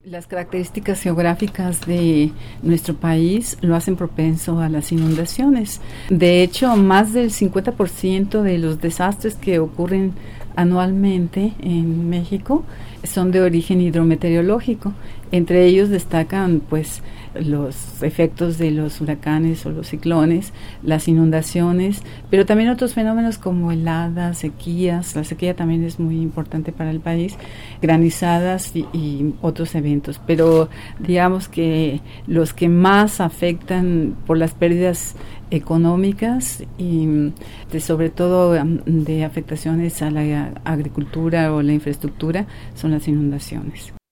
Las características geográficas de nuestro país lo hacen propenso a las inundaciones. De hecho, más del 50% de los desastres que ocurren anualmente en México son de origen hidrometeorológico. Entre ellos destacan pues los efectos de los huracanes o los ciclones, las inundaciones, pero también otros fenómenos como heladas, sequías. La sequía también es muy importante para el país, granizadas y otros eventos. Pero digamos que los que más afectan por las pérdidas económicas y sobre todo de afectaciones a la agricultura o la infraestructura son las inundaciones.